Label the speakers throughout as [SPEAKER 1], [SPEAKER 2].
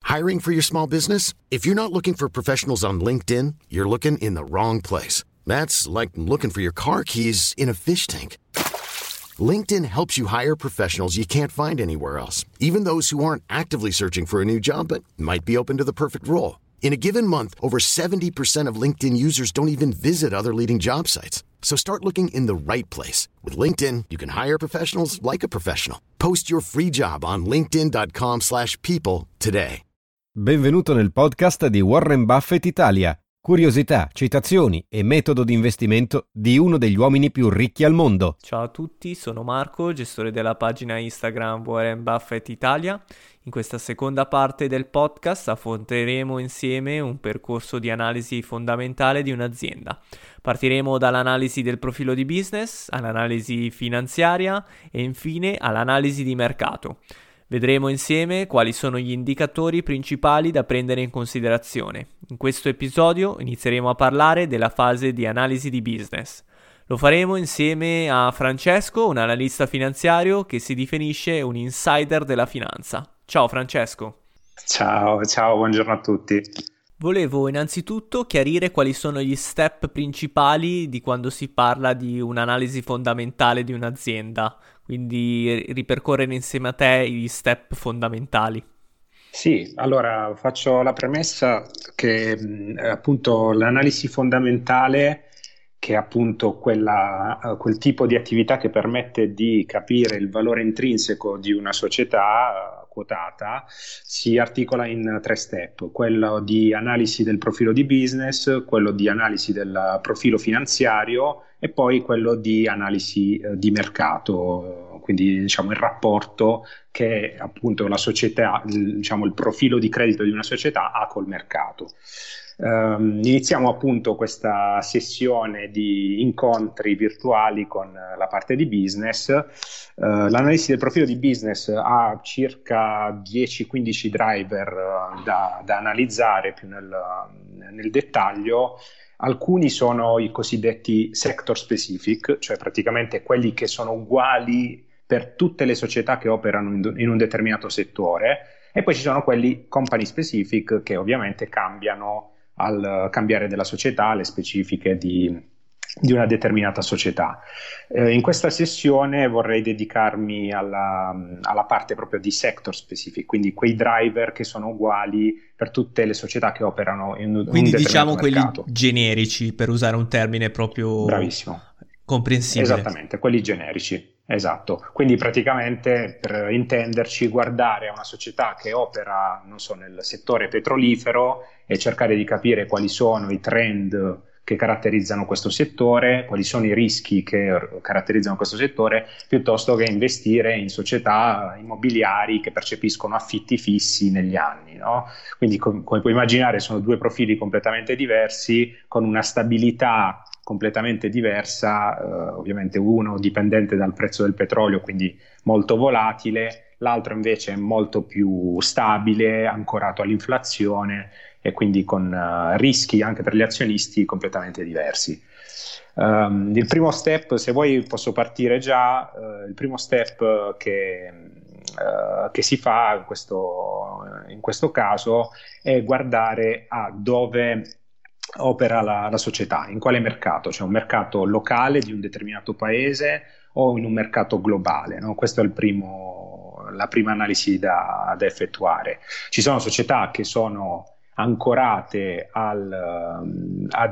[SPEAKER 1] Hiring for your small business? If you're not looking for professionals on LinkedIn, you're looking in the wrong place. That's like looking for your car keys in a fish tank. LinkedIn helps you hire professionals you can't find anywhere else, even those who aren't actively searching for a new job but might be open to the perfect role. In a given month, over 70% of LinkedIn users don't even visit other leading job sites. So start looking in the right place. With LinkedIn, you can hire professionals like a professional. Post your free job on linkedin.com/people today.
[SPEAKER 2] Benvenuto nel podcast di Warren Buffett Italia. Curiosità, citazioni e metodo di investimento di uno degli uomini più ricchi al mondo.
[SPEAKER 3] Ciao a tutti, sono Marco, gestore della pagina Instagram Warren Buffett Italia. In questa seconda parte del podcast affronteremo insieme un percorso di analisi fondamentale di un'azienda. Partiremo dall'analisi del profilo di business, all'analisi finanziaria e infine all'analisi di mercato. Vedremo insieme quali sono gli indicatori principali da prendere in considerazione. In questo episodio inizieremo a parlare della fase di analisi di business. Lo faremo insieme a Francesco, un analista finanziario che si definisce un insider della finanza. Ciao Francesco.
[SPEAKER 4] Ciao, buongiorno a tutti.
[SPEAKER 3] Volevo innanzitutto chiarire quali sono gli step principali di quando si parla di un'analisi fondamentale di un'azienda, quindi ripercorrere insieme a te gli step fondamentali.
[SPEAKER 4] Sì, allora faccio la premessa che appunto l'analisi fondamentale, che è appunto quel tipo di attività che permette di capire il valore intrinseco di una società quotata, si articola in 3 step: quello di analisi del profilo di business, quello di analisi del profilo finanziario e poi quello di analisi di mercato, quindi diciamo il rapporto che appunto la società, diciamo il profilo di credito di una società ha col mercato. Iniziamo appunto questa sessione di incontri virtuali con la parte di business. L'analisi del profilo di business ha circa 10-15 driver da analizzare più nel dettaglio. Alcuni sono i cosiddetti sector specific, cioè praticamente quelli che sono uguali per tutte le società che operano in un determinato settore, e poi ci sono quelli company specific che ovviamente cambiano al cambiare della società, le specifiche di una determinata società. In questa sessione vorrei dedicarmi alla parte proprio di sector specific, quindi quei driver che sono uguali per tutte le società che operano in un
[SPEAKER 3] quindi
[SPEAKER 4] determinato
[SPEAKER 3] diciamo
[SPEAKER 4] mercato.
[SPEAKER 3] Quelli generici, per usare un termine proprio
[SPEAKER 4] bravissimo,
[SPEAKER 3] comprensibile.
[SPEAKER 4] Esattamente, quelli generici. Esatto, quindi praticamente per intenderci, guardare a una società che opera, non so, nel settore petrolifero e cercare di capire quali sono i trend che caratterizzano questo settore, quali sono i rischi che caratterizzano questo settore, piuttosto che investire in società immobiliari che percepiscono affitti fissi negli anni, no? Quindi come puoi immaginare sono 2 profili completamente diversi, con una stabilità completamente diversa, ovviamente uno dipendente dal prezzo del petrolio, quindi molto volatile, l'altro invece è molto più stabile, ancorato all'inflazione e quindi con rischi anche per gli azionisti completamente diversi. Il primo step, se vuoi posso partire già, il primo step che si fa in questo caso è guardare a dove opera la società, in quale mercato, cioè un mercato locale di un determinato paese o in un mercato globale, no? Questa è la prima analisi da effettuare. Ci sono società che sono ancorate a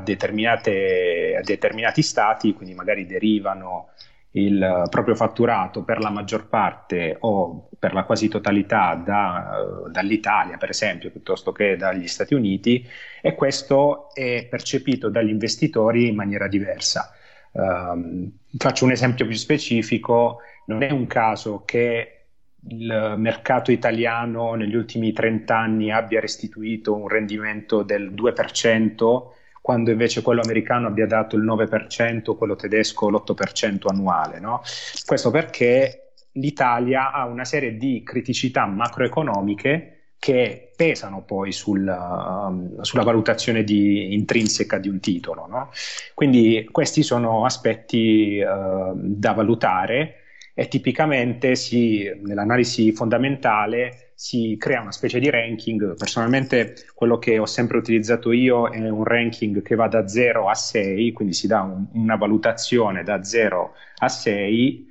[SPEAKER 4] determinati stati, quindi magari derivano il proprio fatturato per la maggior parte o per la quasi totalità dall'Italia, per esempio, piuttosto che dagli Stati Uniti, e questo è percepito dagli investitori in maniera diversa. Faccio un esempio più specifico: non è un caso che il mercato italiano negli ultimi 30 anni abbia restituito un rendimento del 2%, quando invece quello americano abbia dato il 9%, quello tedesco l'8% annuale, no? Questo perché l'Italia ha una serie di criticità macroeconomiche che pesano poi sulla valutazione intrinseca di un titolo, no? Quindi questi sono aspetti da valutare, e tipicamente nell'analisi fondamentale si crea una specie di ranking. Personalmente quello che ho sempre utilizzato io è un ranking che va da 0 a 6, quindi si dà una valutazione da 0 a 6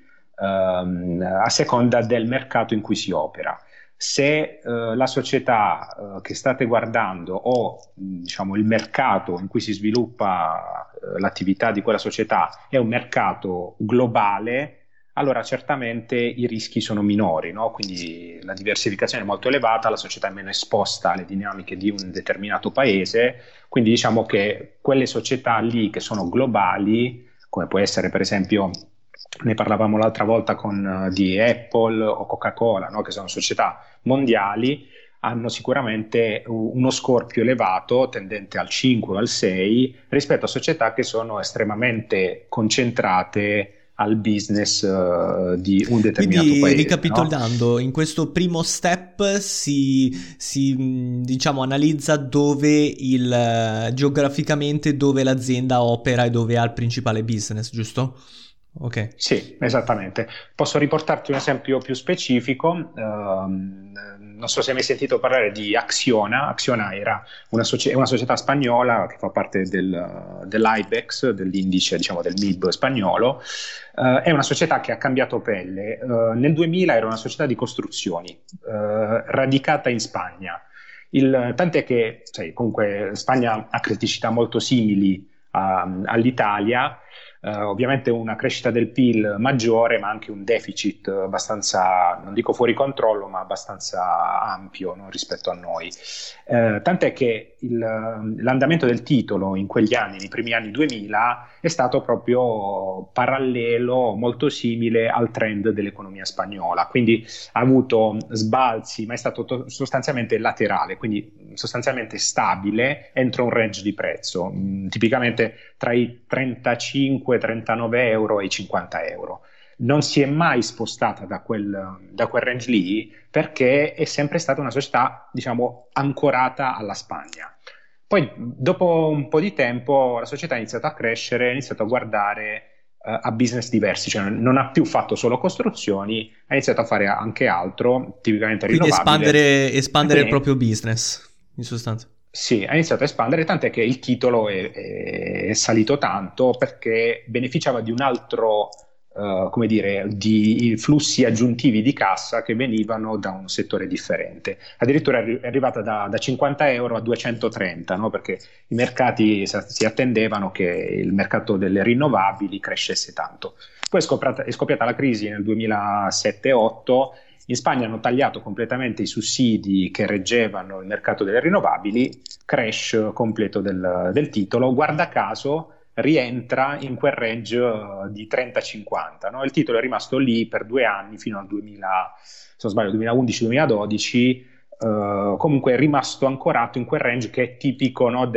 [SPEAKER 4] a seconda del mercato in cui si opera. Se la società che state guardando o diciamo il mercato in cui si sviluppa l'attività di quella società è un mercato globale, allora certamente i rischi sono minori, no? Quindi la diversificazione è molto elevata, la società è meno esposta alle dinamiche di un determinato paese, quindi diciamo che quelle società lì che sono globali, come può essere per esempio, ne parlavamo l'altra volta di Apple o Coca-Cola, no? Che sono società mondiali, hanno sicuramente uno score più elevato, tendente al 5 o al 6, rispetto a società che sono estremamente concentrate al business di un determinato
[SPEAKER 3] Quindi,
[SPEAKER 4] paese.
[SPEAKER 3] ricapitolando,
[SPEAKER 4] no?
[SPEAKER 3] in questo primo step si diciamo analizza dove geograficamente dove l'azienda opera e dove ha il principale business, giusto? Ok.
[SPEAKER 4] Sì, esattamente. Posso riportarti un esempio più specifico. Non so se hai mai sentito parlare di Acciona. Acciona è una società spagnola che fa parte dell'IBEX, dell'indice, diciamo, del MIB spagnolo. È una società che ha cambiato pelle. Nel 2000 era una società di costruzioni, radicata in Spagna. Tant'è che, comunque, Spagna ha criticità molto simili all'Italia. Ovviamente una crescita del PIL maggiore, ma anche un deficit abbastanza, non dico fuori controllo, ma abbastanza ampio, no, rispetto a noi. Tant'è che l'andamento del titolo in quegli anni, nei primi anni 2000, è stato proprio parallelo, molto simile al trend dell'economia spagnola, quindi ha avuto sbalzi, ma è stato sostanzialmente laterale, quindi sostanzialmente stabile entro un range di prezzo, tipicamente tra i 35-39 euro e i 50 euro. Non si è mai spostata da quel range lì, perché è sempre stata una società, diciamo, ancorata alla Spagna. Poi, dopo un po' di tempo, la società ha iniziato a crescere, ha iniziato a guardare a business diversi, cioè non ha più fatto solo costruzioni, ha iniziato a fare anche altro, tipicamente rinnovabile.
[SPEAKER 3] Quindi espandere il proprio business, in sostanza.
[SPEAKER 4] Sì, ha iniziato a espandere, tant'è che il titolo è salito tanto perché beneficiava di un altro, come dire, di flussi aggiuntivi di cassa che venivano da un settore differente. Addirittura è arrivata da 50 euro a 230, no? Perché i mercati si attendevano che il mercato delle rinnovabili crescesse tanto. Poi è scoppiata la crisi nel 2007-2008. In Spagna hanno tagliato completamente i sussidi che reggevano il mercato delle rinnovabili, crash completo del titolo. Guarda caso rientra in quel range di 30-50, no? Il titolo è rimasto lì per 2 anni fino al 2000, se non sbaglio, 2011-2012, comunque è rimasto ancorato in quel range che è tipico, no,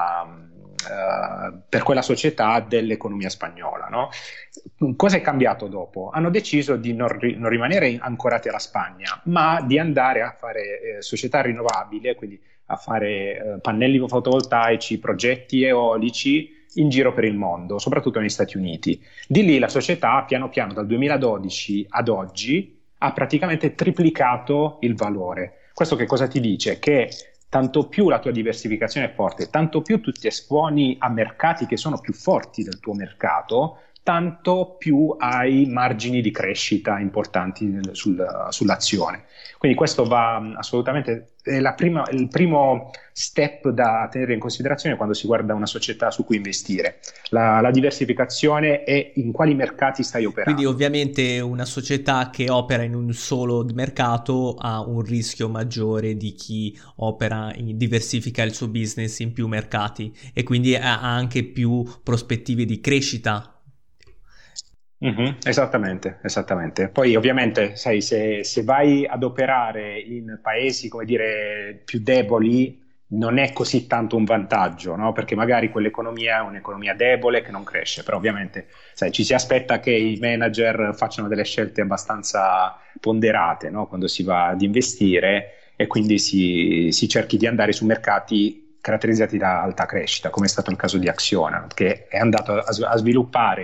[SPEAKER 4] per quella società dell'economia spagnola, no? Cosa è cambiato dopo? Hanno deciso di non rimanere ancorati alla Spagna, ma di andare a fare società rinnovabili, quindi a fare pannelli fotovoltaici, progetti eolici in giro per il mondo, soprattutto negli Stati Uniti. Di lì la società, piano piano, dal 2012 ad oggi, ha praticamente triplicato il valore. Questo che cosa ti dice? Che tanto più la tua diversificazione è forte, tanto più tu ti esponi a mercati che sono più forti del tuo mercato, tanto più hai margini di crescita importanti sull'azione. Quindi questo va assolutamente, è il primo step da tenere in considerazione quando si guarda una società su cui investire. La diversificazione e in quali mercati stai operando.
[SPEAKER 3] Quindi ovviamente una società che opera in un solo mercato ha un rischio maggiore di chi diversifica il suo business in più mercati e quindi ha anche più prospettive di crescita.
[SPEAKER 4] Esattamente. Poi ovviamente, sai, se vai ad operare in paesi, come dire, più deboli, non è così tanto un vantaggio, no? Perché magari quell'economia è un'economia debole che non cresce, però ovviamente, sai, ci si aspetta che i manager facciano delle scelte abbastanza ponderate, no? Quando si va ad investire, e quindi si cerchi di andare su mercati caratterizzati da alta crescita, come è stato il caso di Acciona, che è andato a sviluppare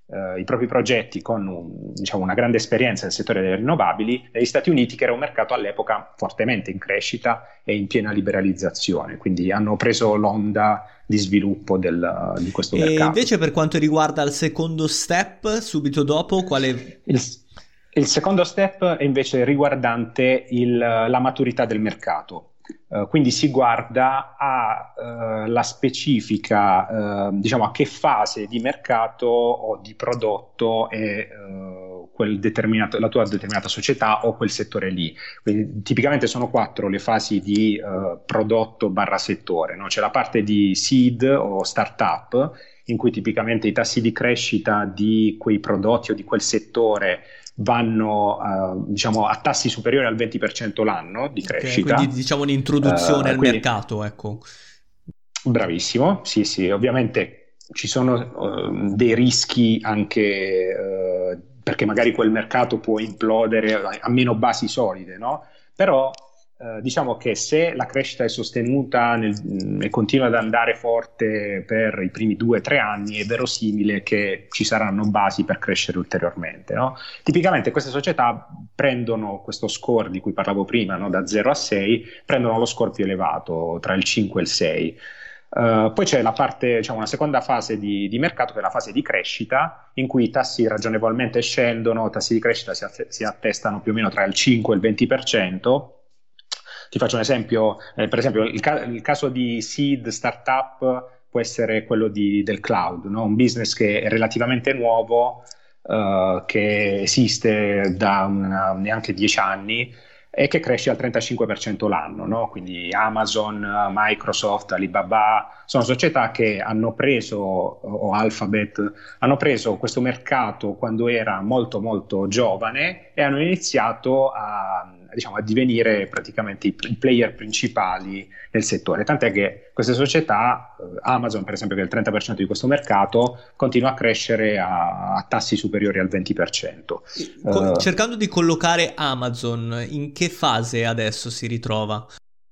[SPEAKER 4] i propri progetti con diciamo, una grande esperienza nel settore delle rinnovabili negli Stati Uniti, che era un mercato all'epoca fortemente in crescita e in piena liberalizzazione, quindi hanno preso l'onda di sviluppo di questo mercato.
[SPEAKER 3] E invece per quanto riguarda il secondo step, subito dopo, quale...
[SPEAKER 4] Il secondo step è invece riguardante la maturità del mercato. Quindi si guarda la specifica, diciamo a che fase di mercato o di prodotto è la tua determinata società o quel settore lì. Quindi, tipicamente sono 4 le fasi di prodotto / settore, no? C'è la parte di seed o startup, in cui tipicamente i tassi di crescita di quei prodotti o di quel settore vanno diciamo a tassi superiori al 20% l'anno di crescita.
[SPEAKER 3] Quindi diciamo un'introduzione al mercato, ecco.
[SPEAKER 4] Bravissimo, sì, ovviamente ci sono dei rischi anche perché magari quel mercato può implodere a meno basi solide, no? Però diciamo che se la crescita è sostenuta e continua ad andare forte per i primi 2-3 anni, è verosimile che ci saranno basi per crescere ulteriormente, no? Tipicamente queste società prendono questo score di cui parlavo prima, no? Da 0 a 6, prendono lo score più elevato, tra il 5 e il 6. Poi c'è la parte, diciamo, una seconda fase di mercato, che è la fase di crescita, in cui i tassi ragionevolmente scendono, i tassi di crescita si attestano più o meno tra il 5 e il 20%. Ti faccio un esempio, per esempio il caso di seed startup può essere quello del cloud, no? Un business che è relativamente nuovo, che esiste da neanche 10 anni e che cresce al 35% l'anno, no? Quindi Amazon, Microsoft, Alibaba sono società che hanno preso, o Alphabet, hanno preso questo mercato quando era molto molto giovane e hanno iniziato a divenire praticamente i player principali nel settore, tant'è che queste società, Amazon per esempio, che è il 30% di questo mercato, continua a crescere a tassi superiori al 20%.
[SPEAKER 3] Cercando di collocare Amazon, in che fase adesso si ritrova?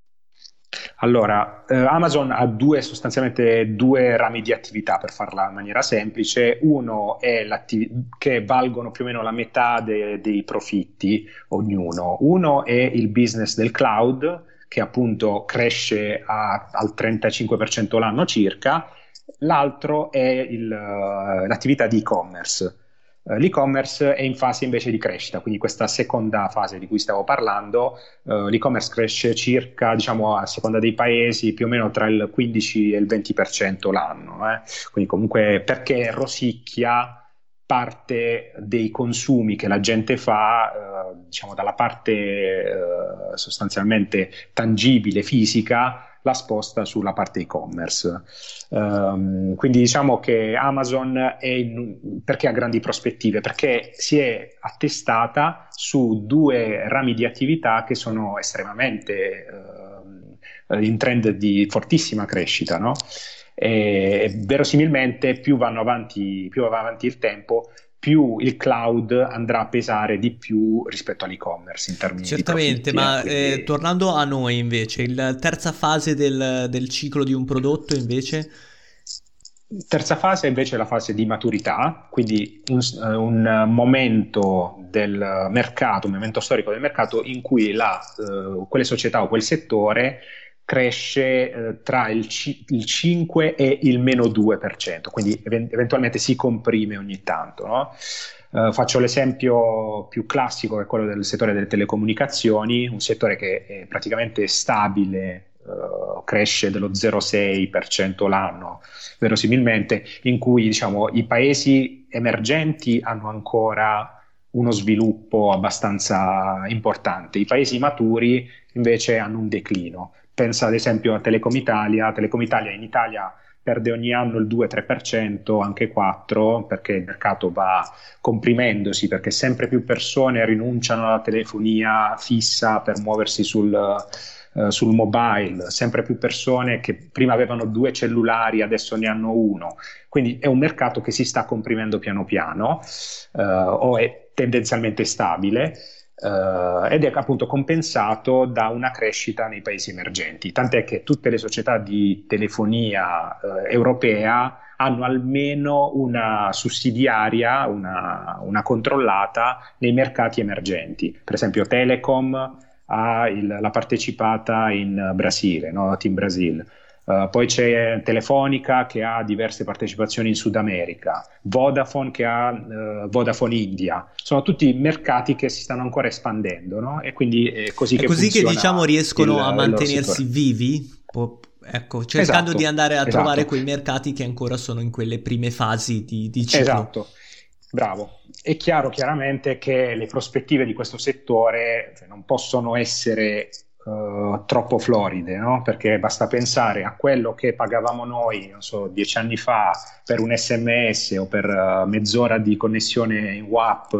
[SPEAKER 4] Allora, Amazon ha sostanzialmente due rami di attività, per farla in maniera semplice. Uno è che valgono più o meno la metà dei profitti ognuno. Uno è il business del cloud, che appunto cresce al 35% l'anno circa. L'altro è l'attività di e-commerce. L'e-commerce è in fase invece di crescita, quindi questa seconda fase di cui stavo parlando, l'e-commerce cresce circa, diciamo, a seconda dei paesi, più o meno tra il 15 e il 20% l'anno. Quindi comunque, perché rosicchia parte dei consumi che la gente fa, diciamo, dalla parte sostanzialmente tangibile, fisica, la sposta sulla parte e-commerce. Quindi diciamo che Amazon perché ha grandi prospettive? Perché si è attestata su due rami di attività che sono estremamente in trend di fortissima crescita, no? E verosimilmente più va avanti il tempo, più il cloud andrà a pesare di più rispetto all'e-commerce in termini
[SPEAKER 3] certamente,
[SPEAKER 4] di profitti.
[SPEAKER 3] Ma
[SPEAKER 4] quindi...
[SPEAKER 3] tornando a noi invece, la terza fase del ciclo di un prodotto invece?
[SPEAKER 4] Terza fase invece è la fase di maturità, quindi un momento del mercato, un momento storico del mercato in cui quelle società o quel settore cresce tra il 5 e il meno 2%, quindi eventualmente si comprime ogni tanto, no? Faccio l'esempio più classico, che è quello del settore delle telecomunicazioni, un settore che è praticamente stabile, cresce dello 0,6% l'anno verosimilmente, in cui diciamo i paesi emergenti hanno ancora uno sviluppo abbastanza importante, i paesi maturi invece hanno un declino. Pensa ad esempio a Telecom Italia. Telecom Italia in Italia perde ogni anno il 2-3%, anche 4%, perché il mercato va comprimendosi, perché sempre più persone rinunciano alla telefonia fissa per muoversi sul mobile, sempre più persone che prima avevano 2 cellulari adesso ne hanno uno, quindi è un mercato che si sta comprimendo piano piano, o è tendenzialmente stabile. ed è appunto compensato da una crescita nei paesi emergenti, tant'è che tutte le società di telefonia europea hanno almeno una sussidiaria, una controllata nei mercati emergenti. Per esempio Telecom ha la partecipata in Brasile, no? Team Brasil. Poi c'è Telefonica che ha diverse partecipazioni in Sud America, Vodafone che ha Vodafone India. Sono tutti mercati che si stanno ancora espandendo, no? E quindi è così che funziona,
[SPEAKER 3] diciamo riescono a mantenersi vivi, ecco, cercando di andare a trovare quei mercati che ancora sono in quelle prime fasi di ciclo.
[SPEAKER 4] Esatto, bravo. È chiaramente che le prospettive di questo settore non possono essere troppo floride, no? Perché basta pensare a quello che pagavamo noi, non so, 10 anni fa per un SMS o per mezz'ora di connessione in WAP,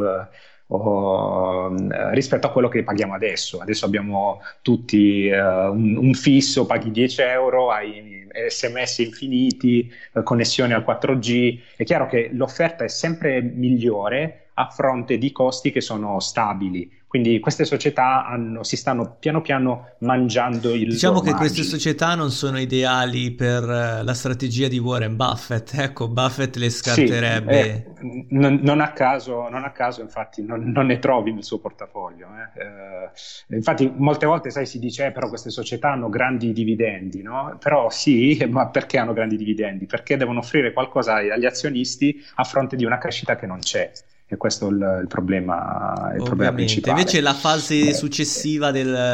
[SPEAKER 4] rispetto a quello che paghiamo adesso. Adesso abbiamo tutti un fisso, paghi 10 euro, hai SMS infiniti, connessione al 4G. È chiaro che l'offerta è sempre migliore a fronte di costi che sono stabili. Quindi queste società si stanno piano piano mangiando il
[SPEAKER 3] Diciamo
[SPEAKER 4] loro
[SPEAKER 3] che
[SPEAKER 4] margine.
[SPEAKER 3] queste società non sono ideali per la strategia di Warren Buffett. Ecco, Buffett le scarterebbe.
[SPEAKER 4] Sì, non a caso, infatti, non ne trovi nel suo portafoglio. Infatti, molte volte, sai, si dice, però queste società hanno grandi dividendi, no? Però sì, ma perché hanno grandi dividendi? Perché devono offrire qualcosa agli azionisti a fronte di una crescita che non c'è. E questo è il problema principale.
[SPEAKER 3] Invece la fase successiva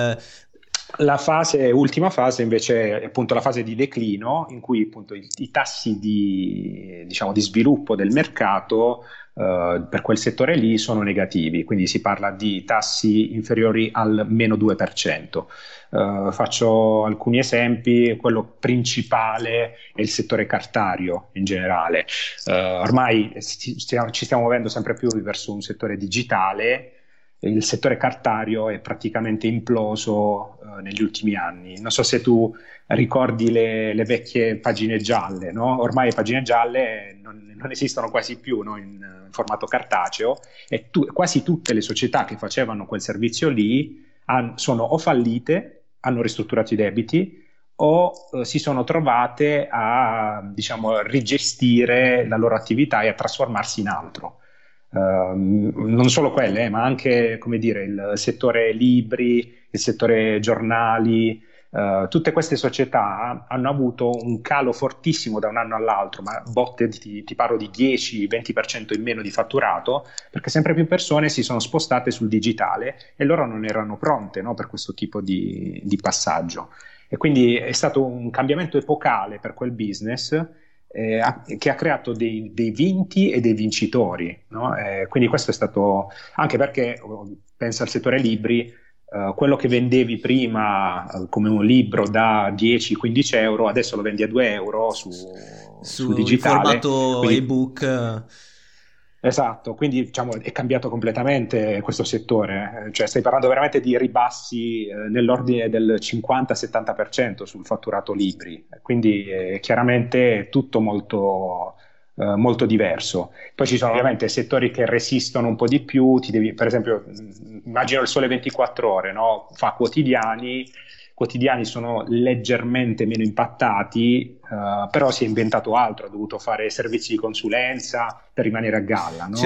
[SPEAKER 4] ultima fase invece è appunto la fase di declino, in cui appunto i tassi di sviluppo del mercato per quel settore lì sono negativi, quindi si parla di tassi inferiori al meno 2%. Faccio alcuni esempi. Quello principale è il settore cartario in generale. Ormai ci stiamo muovendo sempre più verso un settore digitale. Il settore cartario è praticamente imploso negli ultimi anni. Non so se tu ricordi le vecchie pagine gialle, no? Ormai le pagine gialle non esistono quasi più, no? in formato cartaceo, e quasi tutte le società che facevano quel servizio lì sono o fallite, hanno ristrutturato i debiti, o si sono trovate a rigestire la loro attività e a trasformarsi in altro. Non solo quelle, ma anche, come dire, il settore libri, il settore giornali. Tutte queste società hanno avuto un calo fortissimo da un anno all'altro, ma botte ti parlo di 10-20% in meno di fatturato, perché sempre più persone si sono spostate sul digitale e loro non erano pronte, no, per questo tipo di passaggio. E quindi è stato un cambiamento epocale per quel business, che ha creato dei vinti e dei vincitori, no? Quindi questo è stato, anche perché pensa al settore libri, quello che vendevi prima come un libro da 10-15 euro, adesso lo vendi a 2 euro sul digitale.
[SPEAKER 3] In formato ebook.
[SPEAKER 4] Esatto, quindi diciamo è cambiato completamente questo settore, cioè stai parlando veramente di ribassi nell'ordine del 50-70% sul fatturato libri, quindi chiaramente tutto molto, molto diverso. Poi ci sono ovviamente settori che resistono un po' di più, per esempio immagino il Sole 24 Ore, no? Fa quotidiani sono leggermente meno impattati, però si è inventato altro, ha dovuto fare servizi di consulenza per rimanere a galla, no?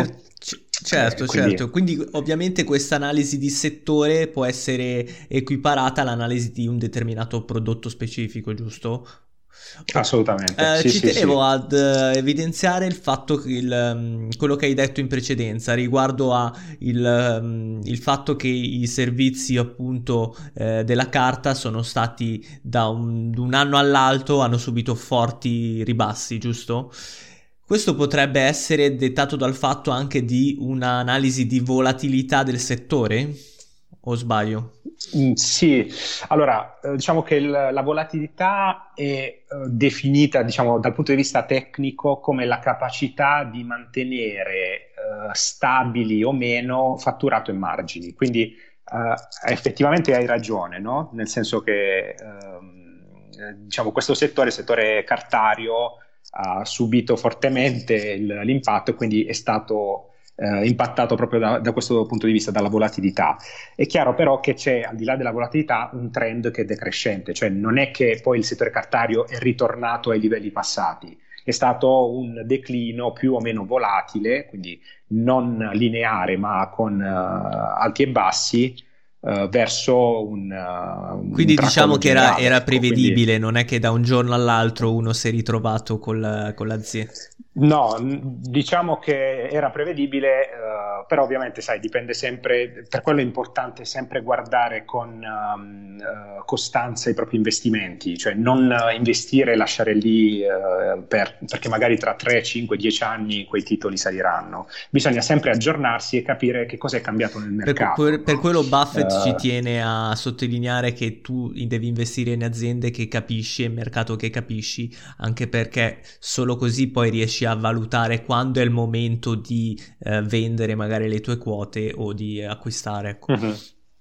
[SPEAKER 3] Certo. Quindi ovviamente questa analisi di settore può essere equiparata all'analisi di un determinato prodotto specifico, giusto?
[SPEAKER 4] Assolutamente.
[SPEAKER 3] Ci tenevo ad evidenziare il fatto che quello che hai detto in precedenza riguardo a il fatto che i servizi appunto della carta sono stati da un anno all'altro hanno subito forti ribassi, giusto? Questo potrebbe essere dettato dal fatto anche di un'analisi di volatilità del settore? O sbaglio?
[SPEAKER 4] Sì, allora diciamo che la volatilità è definita, diciamo, dal punto di vista tecnico come la capacità di mantenere stabili o meno fatturato e margini. Quindi effettivamente hai ragione, no? Nel senso che diciamo questo settore, il settore cartario, ha subito fortemente l'impatto, e quindi è stato impattato proprio da questo punto di vista, dalla volatilità. È chiaro però che c'è, al di là della volatilità, un trend che è decrescente, cioè non è che poi il settore cartario è ritornato ai livelli passati, è stato un declino più o meno volatile, quindi non lineare ma con alti e bassi, verso
[SPEAKER 3] Quindi
[SPEAKER 4] un traccio
[SPEAKER 3] diciamo che era
[SPEAKER 4] longitudinale, ecco,
[SPEAKER 3] prevedibile,
[SPEAKER 4] quindi.
[SPEAKER 3] non è che da un giorno all'altro uno si è ritrovato con l'azienda.
[SPEAKER 4] No, diciamo che era prevedibile, però ovviamente, sai, dipende sempre, per quello è importante sempre guardare con costanza i propri investimenti, cioè non investire e lasciare lì perché magari tra 3, 5, 10 anni quei titoli saliranno. Bisogna sempre aggiornarsi e capire che cosa è cambiato nel mercato.
[SPEAKER 3] Per
[SPEAKER 4] No?
[SPEAKER 3] quello Buffett ci tiene a sottolineare che tu devi investire in aziende che capisci e mercato che capisci, anche perché solo così poi riesci a valutare quando è il momento di vendere magari le tue quote o di acquistare. Ecco.
[SPEAKER 4] Mm-hmm.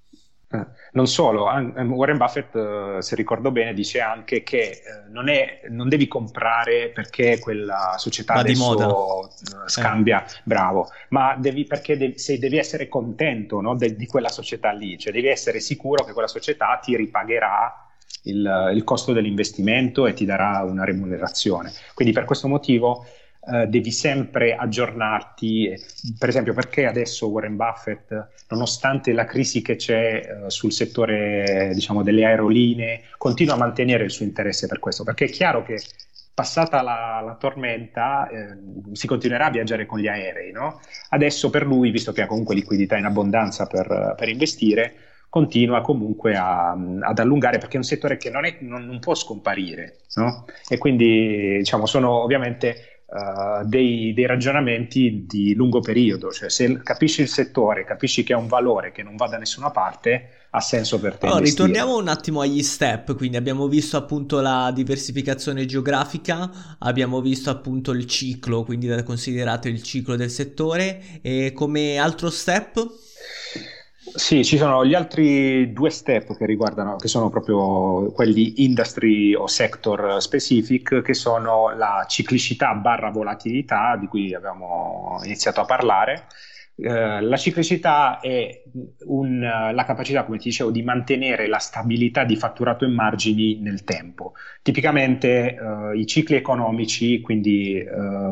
[SPEAKER 4] Non solo, Warren Buffett, se ricordo bene, dice anche che non devi comprare perché quella società
[SPEAKER 3] Va di moda.
[SPEAKER 4] adesso scambia, bravo, ma devi essere contento, no, di quella società lì, cioè devi essere sicuro che quella società ti ripagherà il costo dell'investimento e ti darà una remunerazione. Quindi per questo motivo devi sempre aggiornarti, per esempio perché adesso Warren Buffett, nonostante la crisi che c'è sul settore, diciamo, delle aerolinee, continua a mantenere il suo interesse per questo, perché è chiaro che passata la tormenta si continuerà a viaggiare con gli aerei, no? Adesso per lui, visto che ha comunque liquidità in abbondanza per investire, continua comunque ad allungare, perché è un settore che non può scomparire, no? E quindi, diciamo, sono ovviamente dei ragionamenti di lungo periodo, cioè se capisci il settore, capisci che è un valore che non va da nessuna parte, ha senso per te investire.
[SPEAKER 3] Ritorniamo un attimo agli step, quindi abbiamo visto appunto la diversificazione geografica, abbiamo visto appunto il ciclo, quindi da considerato il ciclo del settore, e come altro step?
[SPEAKER 4] Sì, ci sono gli altri due step che sono proprio quelli industry o sector specific, che sono la ciclicità barra volatilità, di cui abbiamo iniziato a parlare. La ciclicità è la capacità, come ti dicevo, di mantenere la stabilità di fatturato e margini nel tempo. Tipicamente i cicli economici, quindi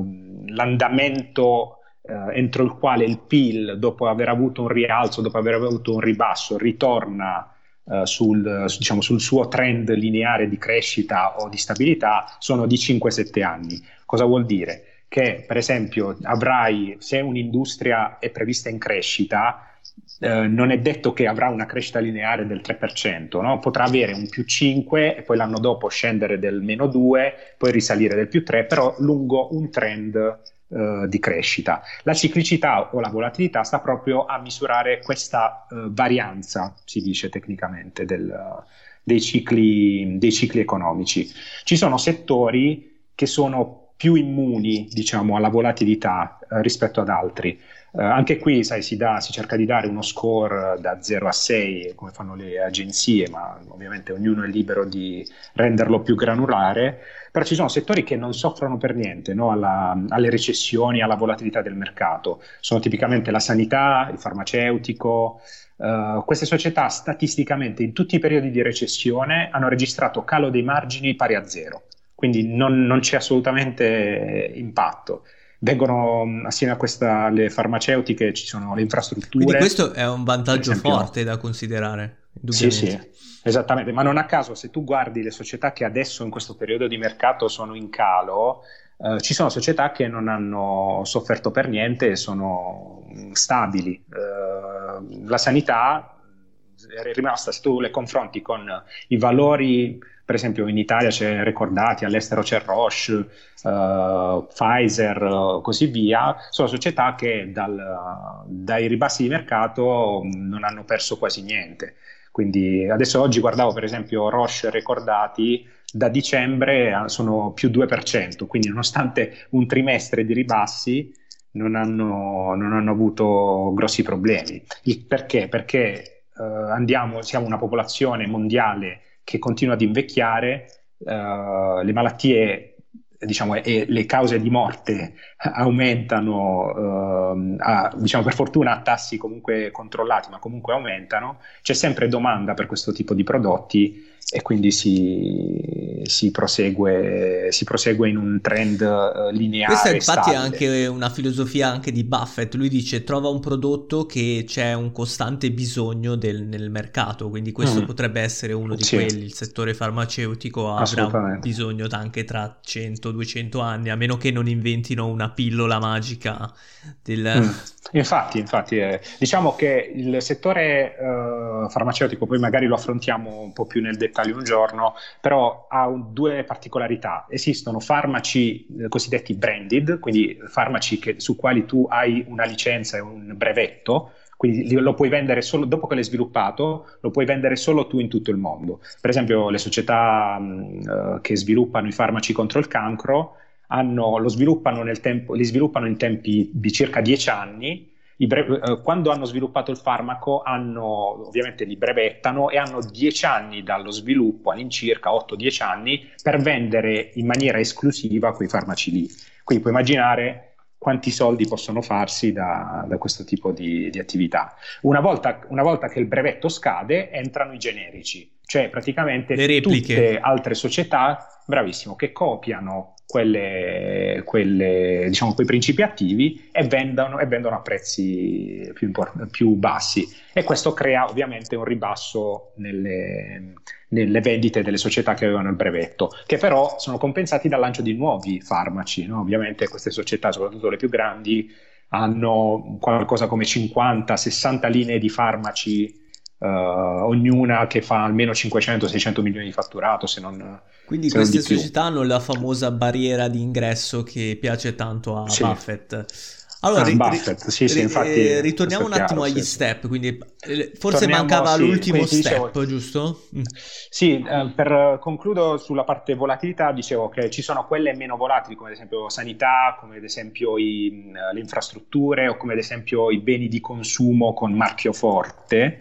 [SPEAKER 4] l'andamento entro il quale il PIL, dopo aver avuto un rialzo, dopo aver avuto un ribasso, ritorna sul suo trend lineare di crescita o di stabilità, sono di 5-7 anni. Cosa vuol dire? Che per esempio se un'industria è prevista in crescita, non è detto che avrà una crescita lineare del 3%, no? Potrà avere un più 5 e poi l'anno dopo scendere del meno 2, poi risalire del più 3, però lungo un trend di crescita. La ciclicità o la volatilità sta proprio a misurare questa varianza, si dice tecnicamente, dei cicli economici. Ci sono settori che sono più immuni, diciamo, alla volatilità rispetto ad altri. Anche qui, sai, si cerca di dare uno score da 0 a 6, come fanno le agenzie, ma ovviamente ognuno è libero di renderlo più granulare. Però ci sono settori che non soffrono per niente, no, alle recessioni, alla volatilità del mercato. Sono tipicamente la sanità, il farmaceutico. Queste società statisticamente in tutti i periodi di recessione hanno registrato calo dei margini pari a 0, quindi non c'è assolutamente impatto. Vengono assieme a questa le farmaceutiche, ci sono le infrastrutture.
[SPEAKER 3] Quindi questo è un vantaggio forte da considerare, indubbiamente.
[SPEAKER 4] Sì, esattamente, ma non a caso, se tu guardi le società che adesso in questo periodo di mercato sono in calo, ci sono società che non hanno sofferto per niente e sono stabili. La sanità è rimasta, se tu le confronti con i valori, per esempio in Italia c'è Recordati, all'estero c'è Roche, Pfizer, così via, sono società che dai ribassi di mercato non hanno perso quasi niente. Quindi adesso oggi guardavo per esempio Roche Recordati, da dicembre sono più 2%, quindi nonostante un trimestre di ribassi non hanno avuto grossi problemi. Perché? Perché siamo una popolazione mondiale che continua ad invecchiare, le malattie diciamo, e le cause di morte aumentano, diciamo per fortuna a tassi comunque controllati, ma comunque aumentano, c'è sempre domanda per questo tipo di prodotti e quindi si prosegue in un trend lineare.
[SPEAKER 3] Questa infatti è
[SPEAKER 4] stabile.
[SPEAKER 3] anche una filosofia anche di Buffett. Lui dice trova un prodotto che c'è un costante bisogno nel mercato, quindi questo potrebbe essere uno di quelli. Il settore farmaceutico avrà bisogno anche tra 100-200 anni, a meno che non inventino una pillola magica
[SPEAKER 4] Infatti, diciamo che il settore farmaceutico, poi magari lo affrontiamo un po' più nel dettaglio un giorno, però ha due particolarità. Esistono farmaci cosiddetti branded, quindi farmaci su quali tu hai una licenza e un brevetto, quindi lo puoi vendere solo dopo che l'hai sviluppato, lo puoi vendere solo tu in tutto il mondo. Per esempio le società che sviluppano i farmaci contro il cancro li sviluppano in tempi di circa 10 anni. Quando hanno sviluppato il farmaco ovviamente li brevettano e hanno 10 anni dallo sviluppo, all'incirca 8-10 anni, per vendere in maniera esclusiva quei farmaci lì. Quindi puoi immaginare quanti soldi possono farsi da questo tipo di attività. Una volta che il brevetto scade, entrano i generici, cioè praticamente
[SPEAKER 3] le repliche.
[SPEAKER 4] Tutte altre società, bravissimo, che copiano quei principi attivi e vendono a prezzi più bassi, e questo crea ovviamente un ribasso nelle vendite delle società che avevano il brevetto, che però sono compensati dal lancio di nuovi farmaci, no? Ovviamente queste società, soprattutto le più grandi, hanno qualcosa come 50-60 linee di farmaci, ognuna che fa almeno 500-600 milioni di fatturato,
[SPEAKER 3] quindi queste società hanno la famosa barriera di ingresso che piace tanto a Buffett. Allora,
[SPEAKER 4] infatti,
[SPEAKER 3] ritorniamo un attimo agli step, quindi forse mancava l'ultimo step, giusto?
[SPEAKER 4] Sì, concludo sulla parte volatilità, dicevo che ci sono quelle meno volatili, come ad esempio sanità, come ad esempio le infrastrutture, o come ad esempio i beni di consumo con marchio forte.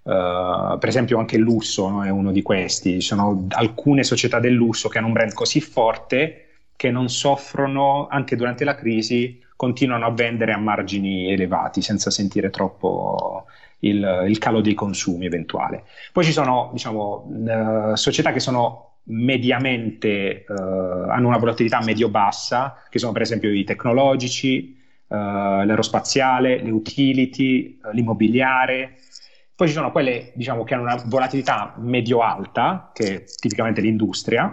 [SPEAKER 4] Per esempio anche il lusso, no, è uno di questi. Ci sono alcune società del lusso che hanno un brand così forte che non soffrono, anche durante la crisi, continuano a vendere a margini elevati senza sentire troppo il calo dei consumi eventuale. Poi ci sono, diciamo, società che sono mediamente, hanno una volatilità medio-bassa, che sono per esempio i tecnologici, l'aerospaziale, le utility, l'immobiliare. Poi ci sono quelle, diciamo, che hanno una volatilità medio-alta, che è tipicamente l'industria,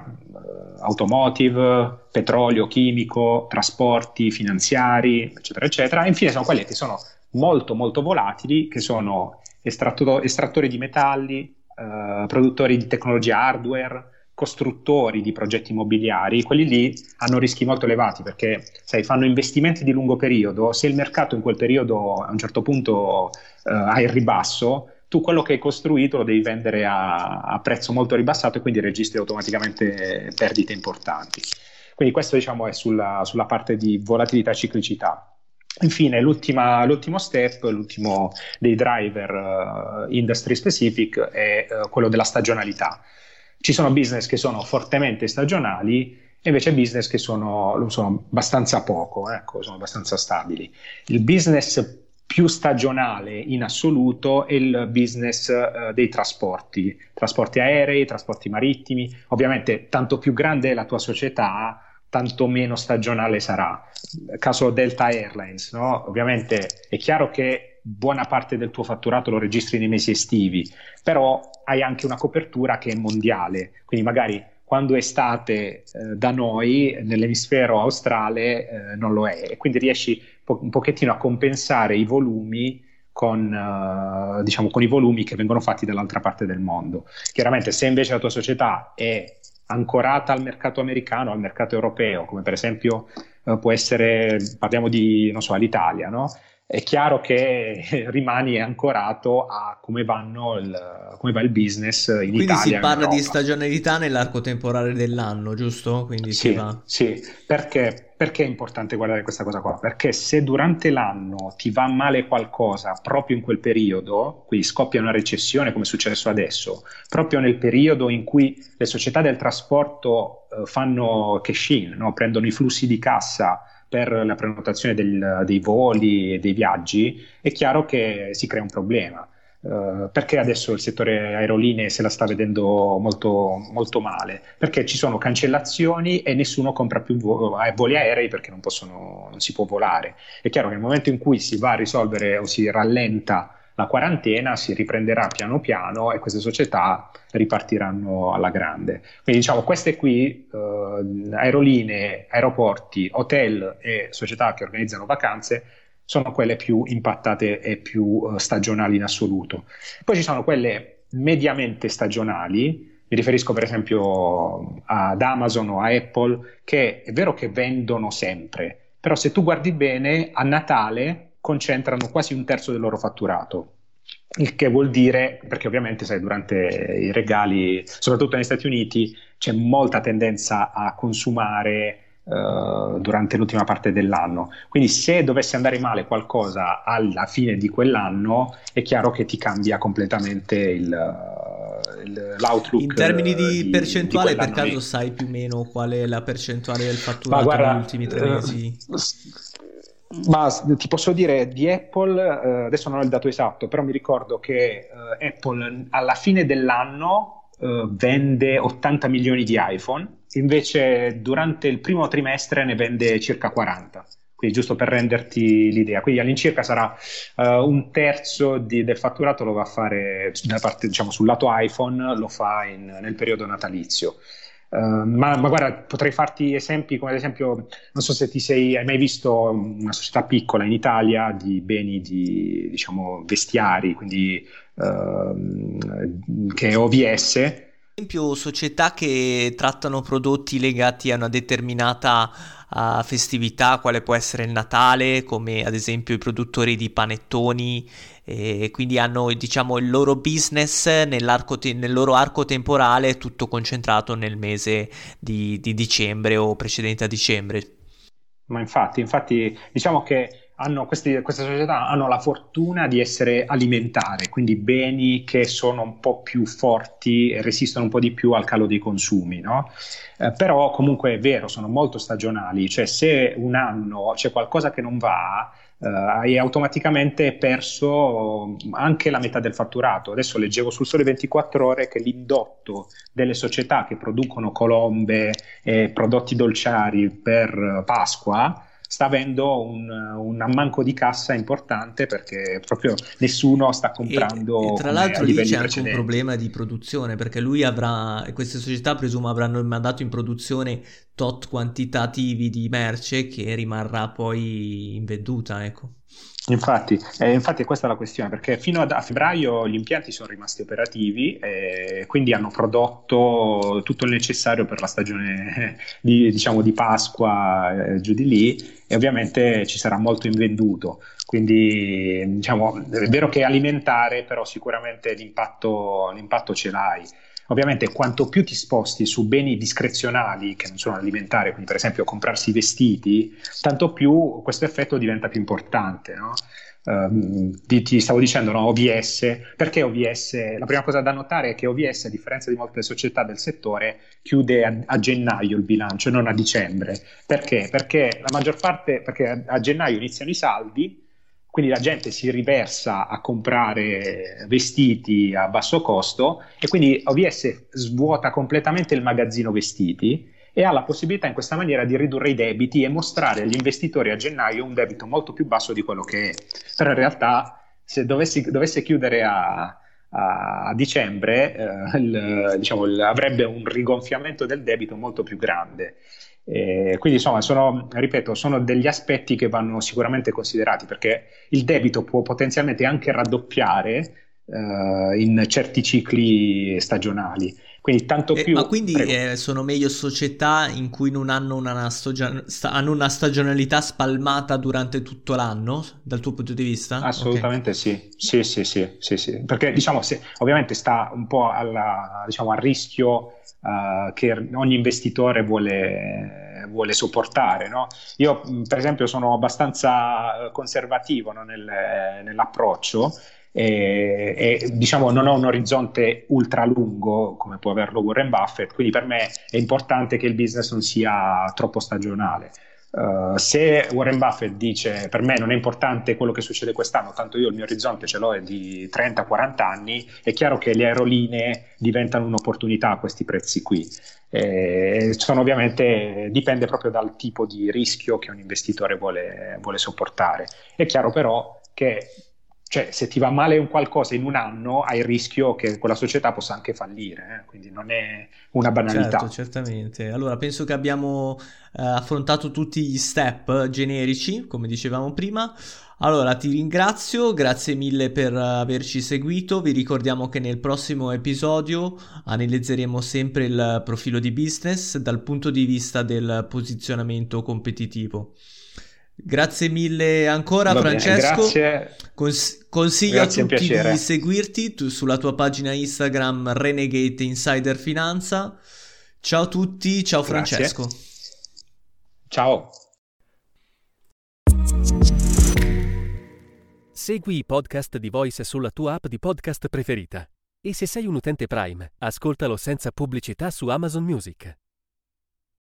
[SPEAKER 4] automotive, petrolio, chimico, trasporti, finanziari, eccetera, eccetera. E infine sono quelle che sono molto, molto volatili, che sono estrattori di metalli, produttori di tecnologia hardware, costruttori di progetti immobiliari. Quelli lì hanno rischi molto elevati perché, sai, fanno investimenti di lungo periodo. Se il mercato in quel periodo a un certo punto ha il ribasso, tu quello che hai costruito lo devi vendere a prezzo molto ribassato e quindi registri automaticamente perdite importanti. Quindi questo, diciamo, è sulla parte di volatilità e ciclicità. Infine, l'ultimo step, l'ultimo dei driver industry specific è quello della stagionalità. Ci sono business che sono fortemente stagionali e invece business che lo sono abbastanza poco, sono abbastanza stabili. Il business più stagionale in assoluto è il business dei trasporti aerei, trasporti marittimi. Ovviamente tanto più grande è la tua società, tanto meno stagionale sarà. Caso Delta Airlines, no? Ovviamente è chiaro che buona parte del tuo fatturato lo registri nei mesi estivi, però hai anche una copertura che è mondiale, quindi magari quando è estate da noi nell'emisfero australe non lo è, e quindi riesci un pochettino a compensare i volumi con i volumi che vengono fatti dall'altra parte del mondo. Chiaramente se invece la tua società è ancorata al mercato americano, al mercato europeo, come per esempio può essere, parliamo di, non so, l'Italia, no? è chiaro che rimani ancorato a come va il business in
[SPEAKER 3] Quindi
[SPEAKER 4] Italia
[SPEAKER 3] si
[SPEAKER 4] e in
[SPEAKER 3] parla di
[SPEAKER 4] Europa.
[SPEAKER 3] stagionalità nell'arco temporale dell'anno, giusto? Quindi si
[SPEAKER 4] Sì,
[SPEAKER 3] va.
[SPEAKER 4] sì, perché è importante guardare questa cosa qua? Perché se durante l'anno ti va male qualcosa proprio in quel periodo, quindi scoppia una recessione come è successo adesso, proprio nel periodo in cui le società del trasporto fanno cash in, no? Prendono i flussi di cassa per la prenotazione dei voli e dei viaggi, è chiaro che si crea un problema. Perché adesso il settore aerolinee se la sta vedendo molto, molto male? Perché ci sono cancellazioni e nessuno compra più voli aerei perché non si può volare. È chiaro che nel momento in cui si va a risolvere o si rallenta la quarantena, si riprenderà piano piano e queste società ripartiranno alla grande. Quindi diciamo queste qui, aerolinee, aeroporti, hotel e società che organizzano vacanze, sono quelle più impattate e più stagionali in assoluto. Poi ci sono quelle mediamente stagionali, mi riferisco per esempio ad Amazon o a Apple, che è vero che vendono sempre, però se tu guardi bene, a Natale concentrano quasi un terzo del loro fatturato. Il che vuol dire, perché ovviamente sai, durante i regali, soprattutto negli Stati Uniti, c'è molta tendenza a consumare durante l'ultima parte dell'anno. Quindi se dovesse andare male qualcosa alla fine di quell'anno, è chiaro che ti cambia completamente l'outlook.
[SPEAKER 3] In termini di
[SPEAKER 4] di
[SPEAKER 3] percentuale, per
[SPEAKER 4] quell'anno lì.
[SPEAKER 3] caso sai più o meno qual è la percentuale del
[SPEAKER 4] Ma
[SPEAKER 3] fatturato negli
[SPEAKER 4] guarda,
[SPEAKER 3] ultimi 3 mesi?
[SPEAKER 4] ma ti posso dire di Apple, adesso non ho il dato esatto, però mi ricordo che Apple alla fine dell'anno vende 80 milioni di iPhone, invece durante il primo trimestre ne vende circa 40. Quindi giusto per renderti l'idea, quindi all'incirca sarà un terzo del fatturato lo va a fare da parte, diciamo, sul lato iPhone, lo fa nel periodo natalizio. Ma guarda, potrei farti esempi come ad esempio, non so se hai mai visto una società piccola in Italia di beni di, diciamo, vestiari, quindi che è OVS.
[SPEAKER 3] Esempio, società che trattano prodotti legati a una determinata festività, quale può essere il Natale, come ad esempio i produttori di panettoni, e quindi hanno, diciamo, il loro business nel loro arco temporale tutto concentrato nel mese di dicembre o precedente a dicembre.
[SPEAKER 4] Ma infatti diciamo che queste società hanno la fortuna di essere alimentari, quindi beni che sono un po' più forti e resistono un po' di più al calo dei consumi, no? Però comunque è vero, sono molto stagionali, cioè se un anno c'è qualcosa che non va, hai automaticamente perso anche la metà del fatturato. Adesso leggevo sul Sole 24 Ore che l'indotto delle società che producono colombe e prodotti dolciari per Pasqua sta avendo un ammanco di cassa importante perché proprio nessuno sta comprando
[SPEAKER 3] E tra
[SPEAKER 4] come
[SPEAKER 3] l'altro
[SPEAKER 4] a
[SPEAKER 3] lì
[SPEAKER 4] livelli
[SPEAKER 3] c'è anche un
[SPEAKER 4] precedenti.
[SPEAKER 3] problema di produzione, perché queste società presumo avranno mandato in produzione tot quantitativi di merce che rimarrà poi invenduta, ecco.
[SPEAKER 4] Infatti questa è la questione, perché fino a febbraio gli impianti sono rimasti operativi e quindi hanno prodotto tutto il necessario per la stagione diciamo, di Pasqua, giù di lì, e ovviamente ci sarà molto invenduto. Quindi diciamo, è vero che è alimentare, però sicuramente l'impatto ce l'hai. Ovviamente quanto più ti sposti su beni discrezionali che non sono alimentari, quindi per esempio comprarsi i vestiti, tanto più questo effetto diventa più importante, no? Ti stavo dicendo, no, OVS, perché OVS? La prima cosa da notare è che OVS, a differenza di molte società del settore, chiude a gennaio il bilancio, non a dicembre. Perché? Perché perché a gennaio iniziano i saldi, quindi la gente si riversa a comprare vestiti a basso costo e quindi OVS svuota completamente il magazzino vestiti e ha la possibilità in questa maniera di ridurre i debiti e mostrare agli investitori a gennaio un debito molto più basso di quello che è. Però in realtà se dovesse chiudere a dicembre, diciamo, avrebbe un rigonfiamento del debito molto più grande. Quindi insomma ripeto, sono degli aspetti che vanno sicuramente considerati perché il debito può potenzialmente anche raddoppiare in certi cicli stagionali. Quindi tanto più...
[SPEAKER 3] Ma quindi sono meglio società in cui non hanno hanno una stagionalità spalmata durante tutto l'anno, dal tuo punto di vista?
[SPEAKER 4] Assolutamente sì, sì. Perché diciamo, ovviamente sta un po' diciamo, al rischio che ogni investitore vuole sopportare, no? Io per esempio sono abbastanza conservativo, no, nell'approccio e diciamo non ho un orizzonte ultra lungo come può averlo Warren Buffett, quindi per me è importante che il business non sia troppo stagionale. Se Warren Buffett dice per me non è importante quello che succede quest'anno, tanto io il mio orizzonte ce l'ho è di 30-40 anni, è chiaro che le aerolinee diventano un'opportunità a questi prezzi qui. Ovviamente dipende proprio dal tipo di rischio che un investitore vuole sopportare. È chiaro però che se ti va male un qualcosa in un anno hai il rischio che quella società possa anche fallire, quindi non è una banalità.
[SPEAKER 3] Certo, certamente. Allora, penso che abbiamo affrontato tutti gli step generici, come dicevamo prima. Allora, ti ringrazio, grazie mille per averci seguito. Vi ricordiamo che nel prossimo episodio analizzeremo sempre il profilo di business dal punto di vista del posizionamento competitivo. Grazie mille ancora, Francesco.
[SPEAKER 4] Grazie.
[SPEAKER 3] Consiglio
[SPEAKER 4] Grazie,
[SPEAKER 3] a tutti di seguirti sulla tua pagina Instagram Renegade Insider Finanza. Ciao a tutti, ciao Francesco.
[SPEAKER 4] Grazie. Ciao.
[SPEAKER 5] Segui i podcast di Voice sulla tua app di podcast preferita. E se sei un utente Prime, ascoltalo senza pubblicità su Amazon Music.